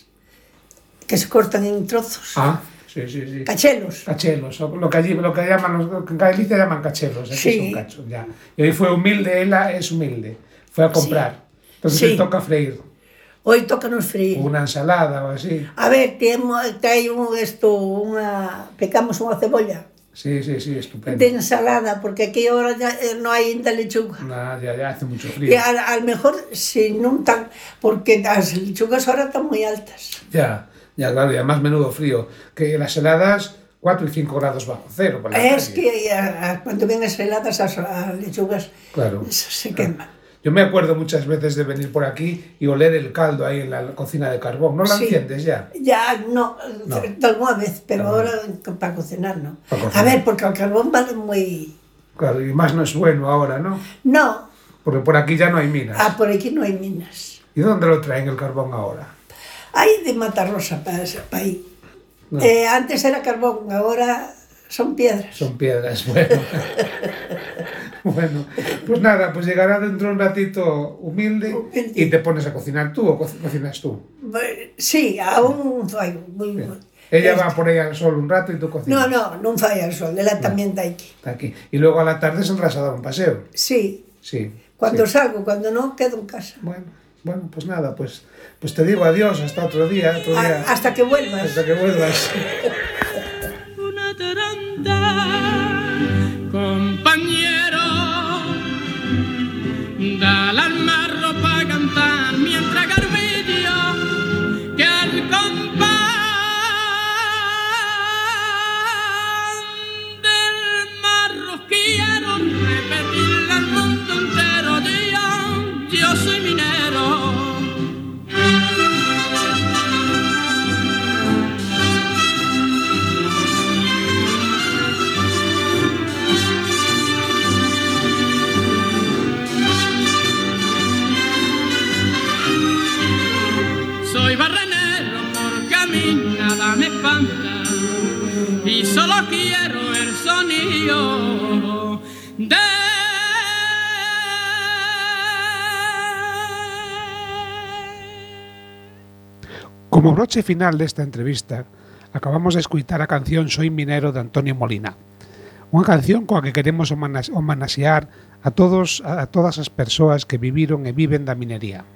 que se cortan en trozos. Ah, sí, sí, sí. Cachelos. Cachelos, o lo que allí, lo que llaman, los, lo que en Galicia llaman cachelos, aquí Sí. son cachos, ya. Y hoy fue humilde, ella es humilde, fue a comprar. Entonces Sí. le toca freír Hoy tócanos freír. una ensalada o así. A ver, temos, hai un, esto, unha, pecamos unha cebolla Sí, sí, sí, estupendo. de ensalada, porque aquí ahora ya eh, non hai ainda lechuga. Nah, ya, ya hace mucho frío. E a, a lo mejor, si non tan, porque as lechugas ahora están moi altas. Ya, ya, claro, y además menudo frío. Que las heladas, cuatro y cinco grados bajo cero. Por la Es calle. que a, a, cuando ven as heladas, as, as lechugas Claro. se, se queman. Yo me acuerdo muchas veces de venir por aquí y oler el caldo ahí en la cocina de carbón. ¿No la Sí. enciendes ya? Ya, no, No. de alguna vez, pero Ah. ahora para cocinar, no. Pa' cocinar. A ver, porque el carbón vale muy... Claro, y más no es bueno ahora, ¿no? No, Porque por aquí ya no hay minas. ah, por aquí no hay minas. ¿Y dónde lo traen el carbón ahora? Hay de Matarrosa para, para ahí. No. Eh, antes era carbón, ahora son piedras. Son piedras, bueno. Bueno, pues nada, pues llegará dentro de un ratito humilde, Humilde. y te pones a cocinar tú o co- cocinas tú. Eh, Sí, aún fai. Muy, Bien. Ella va por ahí al sol un rato y tú No, cocinas. no, non fai al sol, ela tamén está aquí. Está aquí. Y luego a la tarde se enrasa a dar un paseo. Sí, Sí. cuando sí. salgo, cuando no, quedo en casa. Bueno, bueno, pues nada, pues, pues te digo adiós hasta otro día, otro día. A- hasta que vuelvas. Hasta que vuelvas. Una taranta, compañero, da al alma ropa a cantar mientras Garbillo que al compás del marroquillero repetirle al mundo entero yo, yo soy minero. a mí nada me espanta y solo quiero el sonido de Como broche final desta entrevista, acabamos de escuitar a canción Soy minero de Antonio Molina. Unha canción coa que queremos homenaxear a todos a todas as persoas que viviron e viven da minería.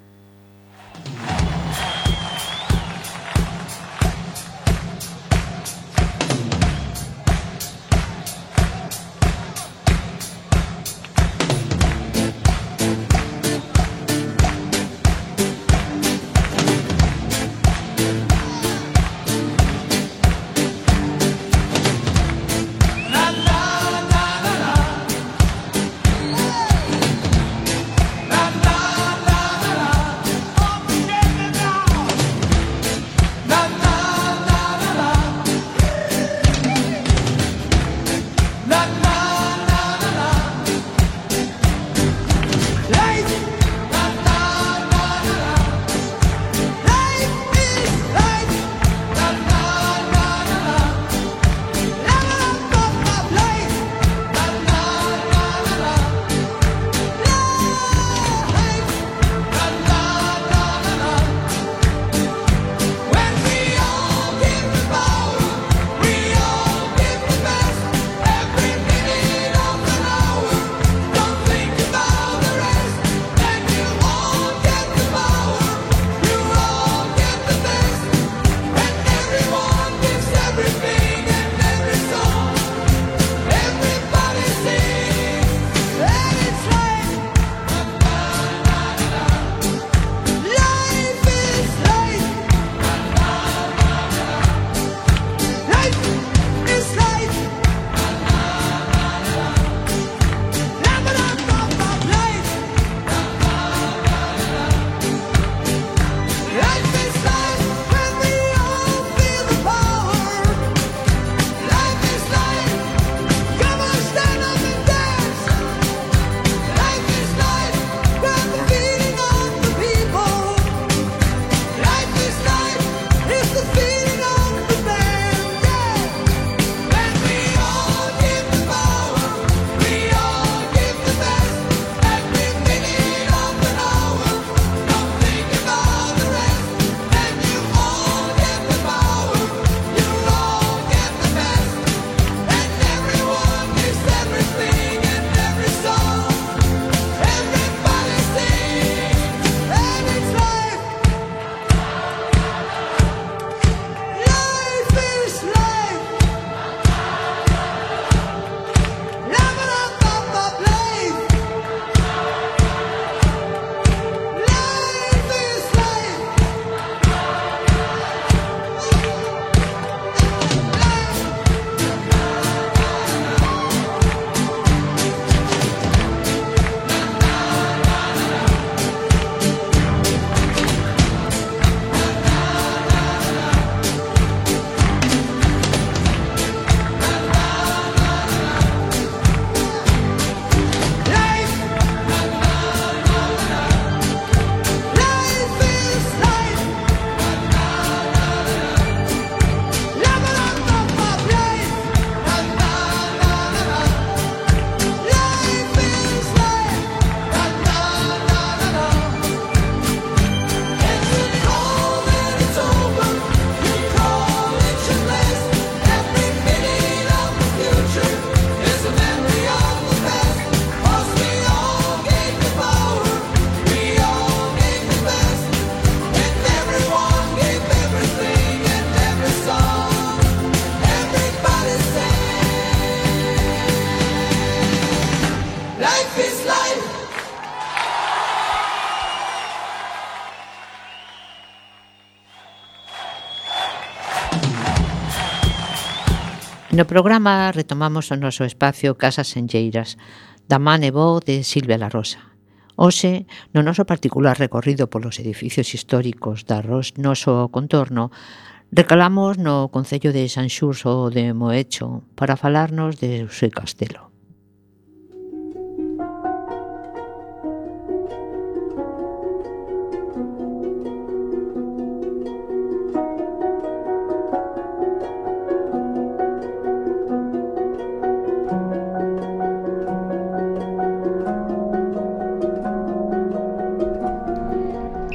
No programa retomamos o noso espacio Casas Senlleiras, da man e voz de Silvia La Rosa. Hoxe, no noso particular recorrido polos edificios históricos da Ros noso contorno, recalamos no concello de Sanxurxo de Moecho para falarnos de Sui Castelo.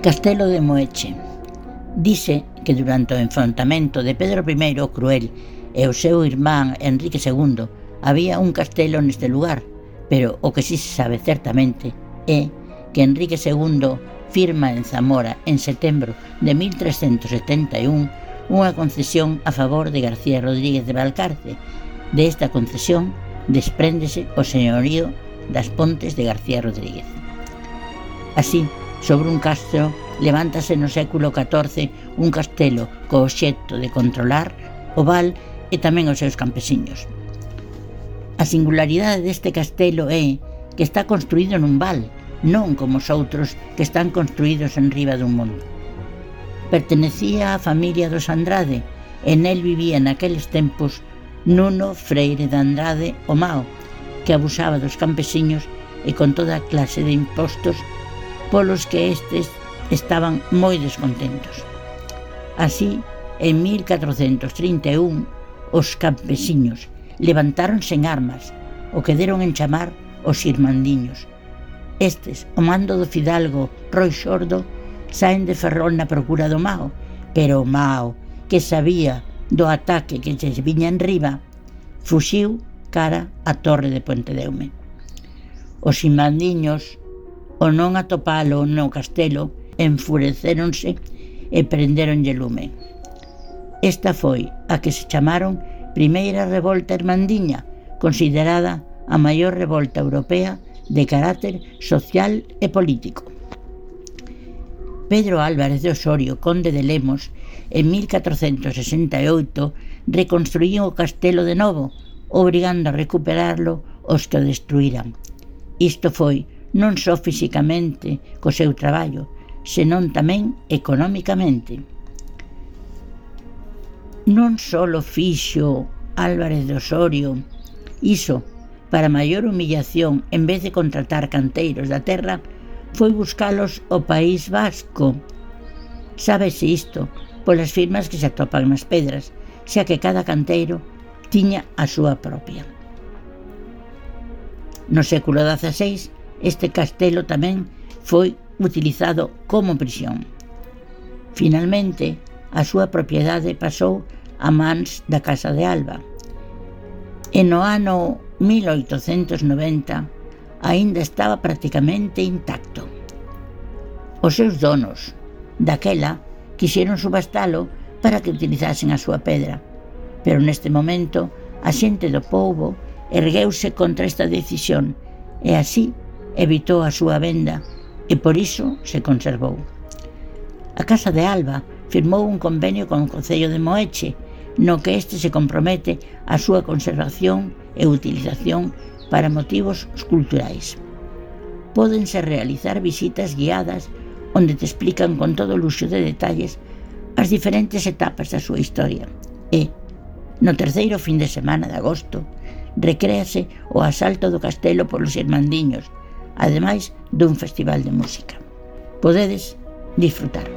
Castelo de Moeche. Dice que durante o enfrontamento de Pedro I o Cruel e o seu irmán Enrique segundo había un castelo neste lugar, pero o que si se sabe certamente é que Enrique segundo firma en Zamora en setembro de mil trescentos setenta e un unha concesión a favor de García Rodríguez de Valcarce. De esta concesión despréndese o señorío das Pontes de García Rodríguez. Así, sobre un castro levántase no século catorce un castelo co obxecto de controlar o val e tamén os seus campesiños. A singularidade deste castelo é que está construído nun val, non como os outros que están construídos en riba dun monte. Pertenecía á familia dos Andrade e nel vivía naqueles tempos Nuno Freire de Andrade o Mao, que abusaba dos campesiños e con toda clase de impostos polos que estes estaban moi descontentos. Así, en mil catrocentos trinta e un, os campesiños levantáronse en armas, o que deron en chamar os irmandiños. Estes, o mando do fidalgo Roi Xordo, saen de Ferrol na procura do Mao, pero o Mao, que sabía do ataque que se viña en riba, fuxiu cara á torre de Pontedeume. Os irmandiños, o non atopalo no castelo, enfurecéronse e prenderonlle lume. Esta foi a que se chamaron Primeira Revolta Irmandiña, considerada a maior revolta europea de carácter social e político. Pedro Álvarez de Osorio, conde de Lemos, en mil catrocentos sesenta e oito reconstruíu o castelo de novo, obrigando a recuperarlo os que o destruíran. Isto foi non só fisicamente co seu traballo, senón tamén económicamente. Non só lo fixo Álvarez de Osorio iso para maior humillación, en vez de contratar canteiros da terra, foi buscalos ao País Vasco. Sábese isto polas firmas que se atopan nas pedras, xa que cada canteiro tiña a súa propia. No século dieciséis, este castelo tamén foi utilizado como prisión. Finalmente, a súa propiedade pasou a mans da Casa de Alba. E no ano mil oitocentos noventa aínda estaba prácticamente intacto. Os seus donos, daquela, quixeron subastalo para que utilizasen a súa pedra, pero neste momento a xente do pobo ergueuse contra esta decisión e así evitou a súa venda e por iso se conservou. A Casa de Alba firmou un convenio con o Concello de Moeche, no que este se compromete a súa conservación e utilización para motivos culturais. Pódense realizar visitas guiadas onde te explican con todo luxo de detalles as diferentes etapas da súa historia e, no terceiro fin de semana de agosto, recréase o asalto do castelo polos irmandiños, ademais dun festival de música. Podedes disfrutar.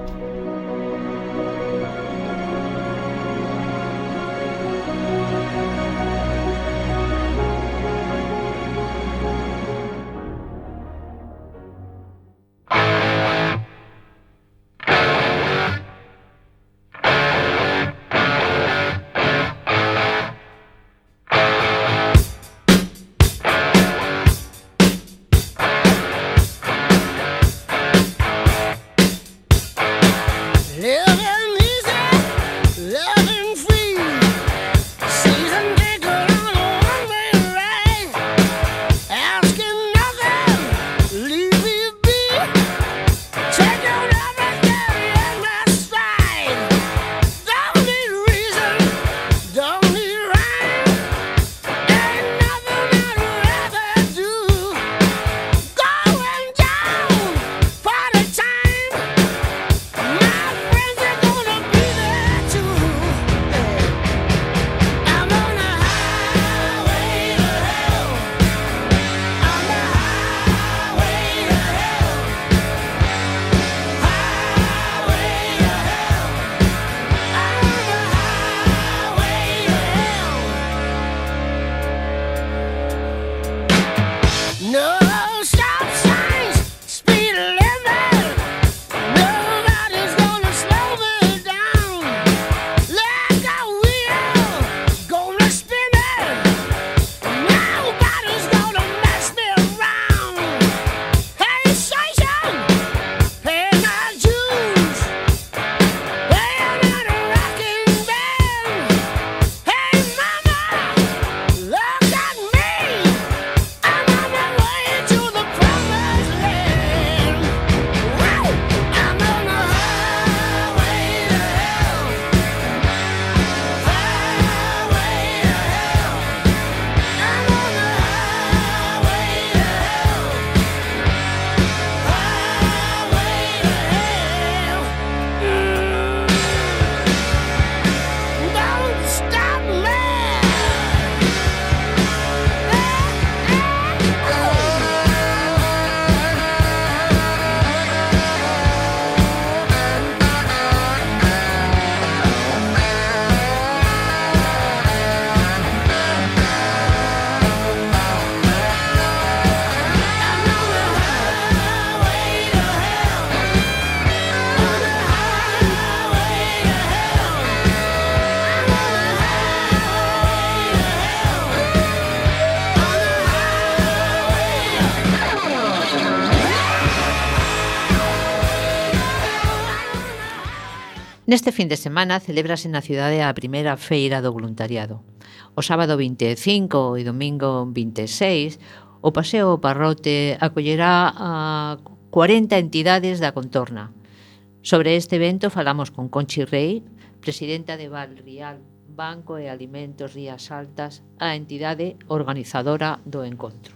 Neste fin de semana celébrase na cidade a primeira feira do voluntariado. O sábado vinte e cinco e domingo vinte e seis, o Paseo Parrote acollerá a cuarenta entidades da contorna. Sobre este evento falamos con Conchi Rey, presidenta de Valrial Banco e Alimentos Rías Altas, a entidade organizadora do encontro.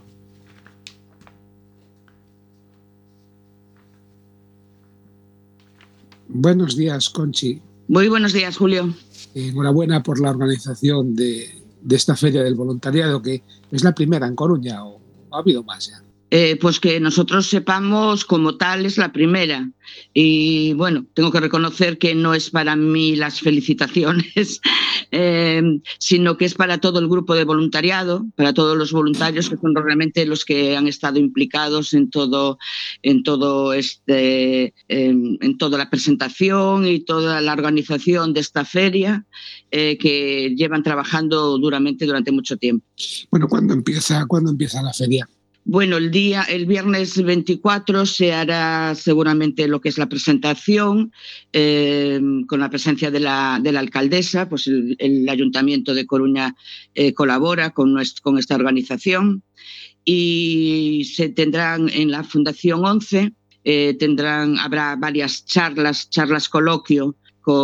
Buenos días, Conchi. Muy buenos días, Julio. Enhorabuena por la organización de, de esta Feria del Voluntariado, que es la primera en Coruña, o ha habido más ya. Eh, pues que nosotros sepamos, como tal, es la primera. Y bueno, tengo que reconocer que no es para mí las felicitaciones, eh, sino que es para todo el grupo de voluntariado, para todos los voluntarios que son realmente los que han estado implicados en todo, en todo este, en, en toda la presentación y toda la organización de esta feria, eh, que llevan trabajando duramente durante mucho tiempo. Bueno, ¿cuándo empieza, ¿cuándo empieza la feria? Bueno, el día, el viernes veinticuatro se hará seguramente lo que es la presentación, eh, con la presencia de la, de la alcaldesa. Pues el, el Ayuntamiento de Coruña eh, colabora con, nuestro, con esta organización, y se tendrán en la Fundación once, eh, tendrán, habrá varias charlas, charlas coloquio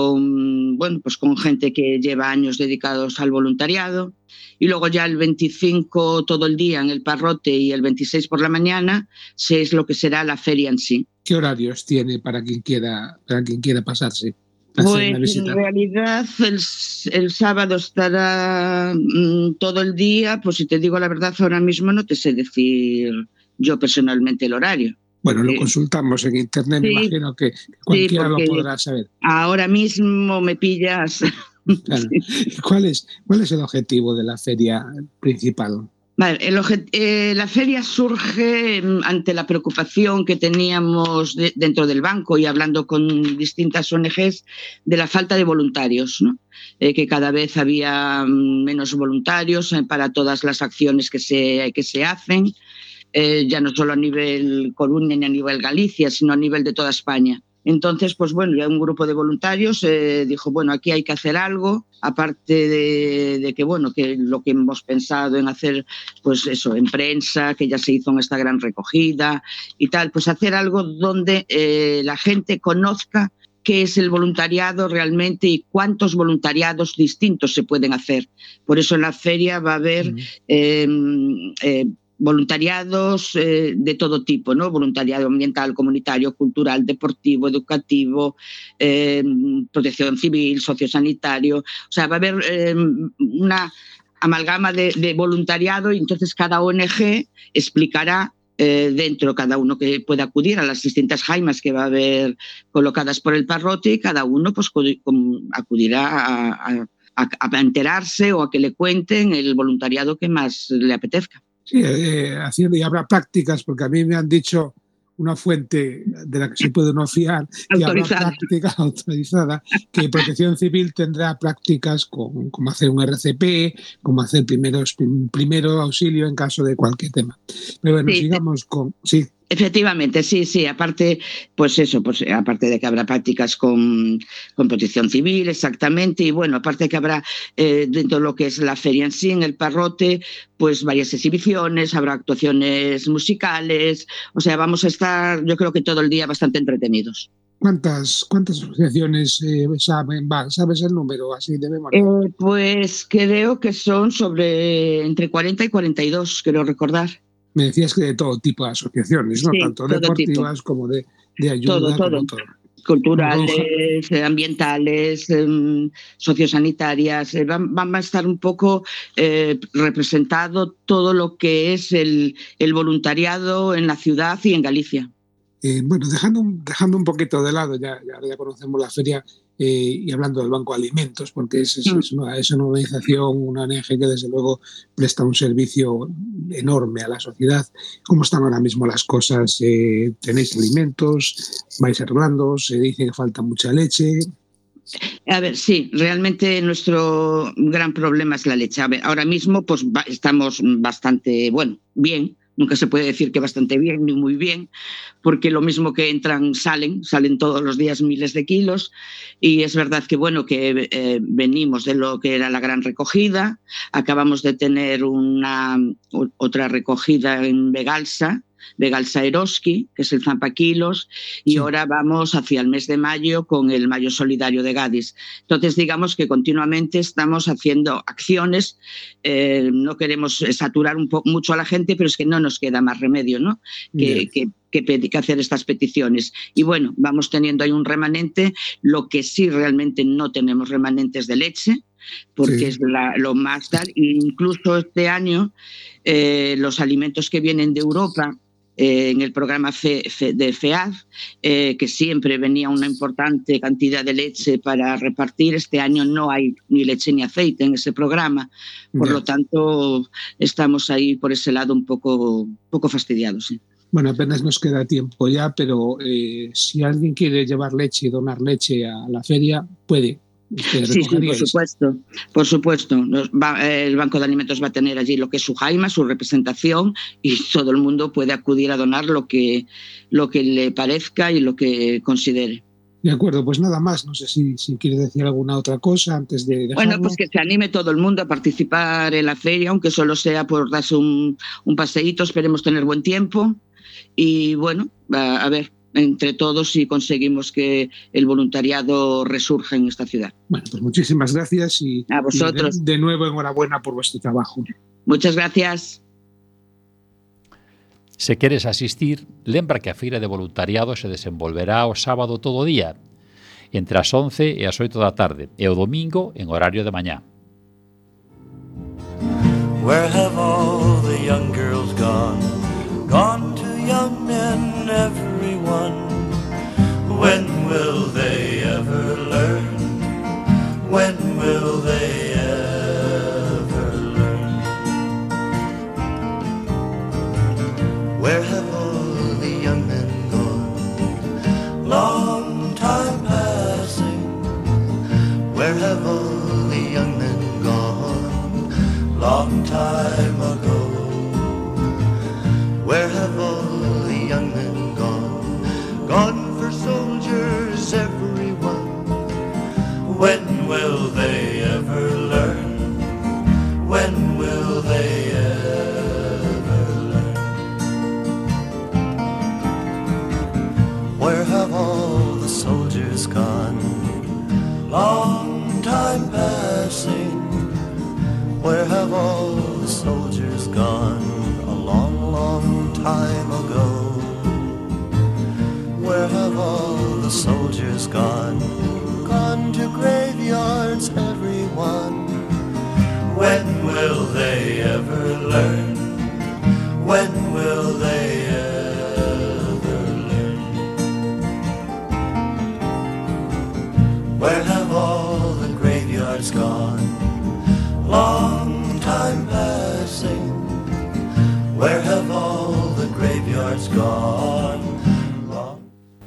con, bueno, pues con gente que lleva años dedicados al voluntariado. Y luego ya el veinticinco todo el día en el Parrote y el veintiséis por la mañana se es lo que será la feria en sí. ¿Qué horarios tiene para quien quiera, para quien quiera pasarse? Pues en realidad el, el sábado estará mmm, todo el día. Pues si te digo la verdad, ahora mismo no te sé decir yo personalmente el horario. Bueno, lo consultamos en internet, sí, me imagino que cualquiera sí, lo podrá saber. Ahora mismo me pillas. Claro. ¿Cuál es, ¿Cuál es el objetivo de la feria principal? Vale, el eh, la feria surge ante la preocupación que teníamos de, dentro del banco y hablando con distintas O N Ges de la falta de voluntarios, ¿no? Eh, que cada vez había menos voluntarios para todas las acciones que se, que se hacen, eh, ya no solo a nivel Coruña ni a nivel Galicia, sino a nivel de toda España. Entonces, pues bueno, ya un grupo de voluntarios eh, dijo, bueno, aquí hay que hacer algo, aparte de, de que, bueno, que lo que hemos pensado en hacer, pues eso, en prensa, que ya se hizo en esta gran recogida y tal, pues hacer algo donde eh, la gente conozca qué es el voluntariado realmente y cuántos voluntariados distintos se pueden hacer. Por eso en la feria va a haber eh, eh, voluntariados eh, de todo tipo, ¿no? Voluntariado ambiental, comunitario, cultural, deportivo, educativo, eh, protección civil, sociosanitario. O sea, va a haber eh, una amalgama de, de voluntariado, y entonces cada O N Ge explicará eh, dentro, cada uno que pueda acudir a las distintas jaimas que va a haber colocadas por el Parrote, y cada uno pues acudirá a, a, a enterarse o a que le cuenten el voluntariado que más le apetezca. Sí, eh, haciendo, y habrá prácticas, porque a mí me han dicho una fuente de la que se puede no fiar, que habrá práctica autorizada, que Protección Civil tendrá prácticas con, como hacer un R C P, como hacer primeros, primero auxilio en caso de cualquier tema. Pero bueno, sí, sigamos con... Sí. Efectivamente, sí, sí. Aparte, pues eso, pues aparte de que habrá prácticas con, con Protección Civil, exactamente, y bueno, aparte de que habrá eh, dentro de lo que es la feria en sí, en el Parrote, pues varias exhibiciones, habrá actuaciones musicales, o sea, vamos a estar, yo creo que todo el día bastante entretenidos. ¿Cuántas, cuántas asociaciones eh, saben, va, sabes el número así de memoria? Eh, pues creo que son sobre entre cuarenta y cuarenta y dos, creo recordar. Me decías que de todo tipo de asociaciones, ¿no? Sí, tanto deportivas tipo. como de, de ayuda. Todo, todo. Como todo. Culturales, eh, ambientales, eh, sociosanitarias. Eh, van, van a estar un poco eh, representado todo lo que es el, el voluntariado en la ciudad y en Galicia. Eh, bueno, dejando un, dejando un poquito de lado, ya, ya, ya conocemos la feria, eh, y hablando del Banco de Alimentos, porque es, es, es, una, es una organización, una O N Ge que desde luego presta un servicio enorme a la sociedad. ¿Cómo están ahora mismo las cosas? Eh, ¿Tenéis alimentos? ¿Vais arreglando? ¿Se dice que falta mucha leche? A ver, sí, realmente nuestro gran problema es la leche. A ver, ahora mismo pues estamos bastante, bueno, bien, nunca se puede decir que bastante bien ni muy bien, porque lo mismo que entran, salen, salen todos los días miles de kilos, y es verdad que, bueno, que eh, venimos de lo que era la gran recogida, acabamos de tener una otra recogida en Begalsa, Begalsa Eroski, que es el Zampaquilos, y sí. Ahora vamos hacia el mes de mayo con el Mayo Solidario de Gadis. Entonces, digamos que continuamente estamos haciendo acciones, eh, no queremos saturar un poco mucho a la gente, pero es que no nos queda más remedio, ¿no? Que, que, que, que hacer estas peticiones. Y bueno, vamos teniendo ahí un remanente, lo que sí realmente no tenemos remanentes de leche, porque sí. es la, lo más tal, incluso este año eh, los alimentos que vienen de Europa, Eh, en el programa Fe, Fe, de FEAD, eh, que siempre venía una importante cantidad de leche para repartir. Este año no hay ni leche ni aceite en ese programa, por yeah. lo tanto estamos ahí por ese lado un poco, poco fastidiados. ¿sí? Bueno, apenas nos queda tiempo ya, pero eh, si alguien quiere llevar leche y donar leche a la feria, puede. Sí, sí, por supuesto, por supuesto. Nos va, el Banco de Alimentos va a tener allí lo que es su jaima, su representación, y todo el mundo puede acudir a donar lo que, lo que le parezca y lo que considere. De acuerdo, pues nada más. No sé si, si quieres decir alguna otra cosa antes de dejarlo. Bueno, pues que se anime todo el mundo a participar en la feria, aunque solo sea por darse un, un paseíto. Esperemos tener buen tiempo y bueno, a, a ver entre todos si conseguimos que el voluntariado resurja en esta ciudad. Bueno, pues muchísimas gracias y, a vosotros. Y de, de nuevo enhorabuena por vuestro trabajo. Muchas gracias. Se queres asistir, lembra que a feira de voluntariado se desenvolverá o sábado todo o día, entre as once e as oito da tarde, e o domingo en horario de mañá. Where have all the young girls gone? Gone to young men, everyone. When will they ever learn? When will they ever learn? Where have all the young men gone? Long time passing. Where have all the young men gone? Long time ago. Where have all the young men gone? Gone for soldiers, everyone. When will they ever learn? When will they ever learn? Where have all the soldiers gone? Long time passing. Where have all the soldiers gone? A long, long time ago. Where have all the soldiers gone? Gone to graveyards, everyone. When will they ever learn? When will they ever learn? Where have all the graveyards gone? Long time passing. Where have all the graveyards gone? Long...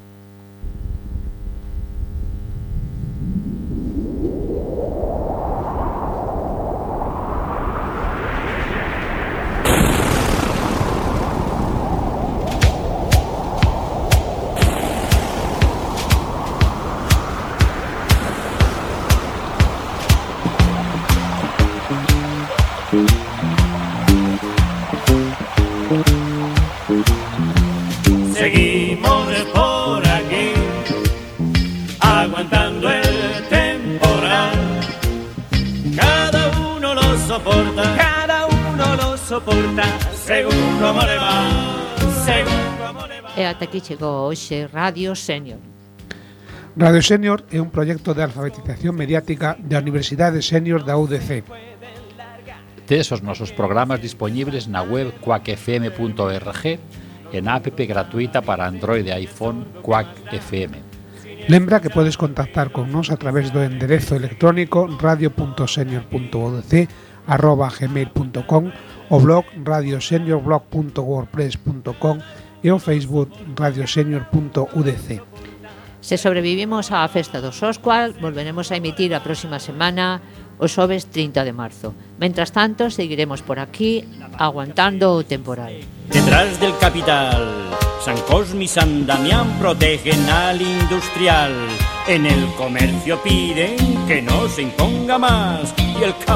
Seguimos por aquí, aguantando el temporal. Cada uno lo soporta, cada uno lo soporta, según como le va, según como le va. E ata aquí chegou hoxe Radio Senior. Radio Senior é un proxecto de alfabetización mediática da Universidade Senior da U D C. Tes os nosos programas dispoñibles na web quack f m punto org e na app gratuita para Android e iPhone Quack F M. Lembra que podes contactar con nos a través do enderezo electrónico radio punto senior punto u d c arroba gmail punto com, o blog radio senior blog punto wordpress punto com e o Facebook radio senior punto u d c. Se sobrevivimos á festa dos Óscual, volveremos a emitir a próxima semana o xoves trinta de marzo. Mentras tanto, seguiremos por aquí aguantando o temporal. Detrás del capital, San Cosme y San Damián protegen al industrial. En el comercio piden que no se imponga más y el